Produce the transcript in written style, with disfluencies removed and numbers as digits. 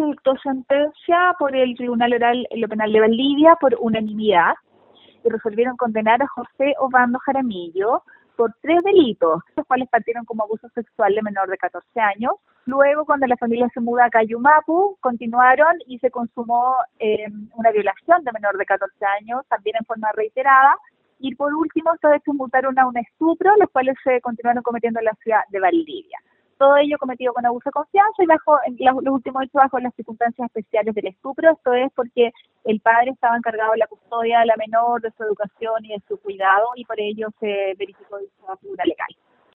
se dictó sentencia por el Tribunal Oral en lo Penal de Valdivia por unanimidad y resolvieron condenar a José Obando Jaramillo por 3 delitos, los cuales partieron como abuso sexual de menor de 14 años. Luego, cuando la familia se muda a Cayumapu, continuaron y se consumó una violación de menor de 14 años, también en forma reiterada. Y por último, estos hechos mutaron a un estupro, los cuales se continuaron cometiendo en la ciudad de Valdivia. Todo ello cometido con abuso de confianza y los últimos hechos bajo las circunstancias especiales del estupro. Esto es porque el padre estaba encargado de la custodia de la menor, de su educación y de su cuidado, y por ello se verificó dicha figura legal.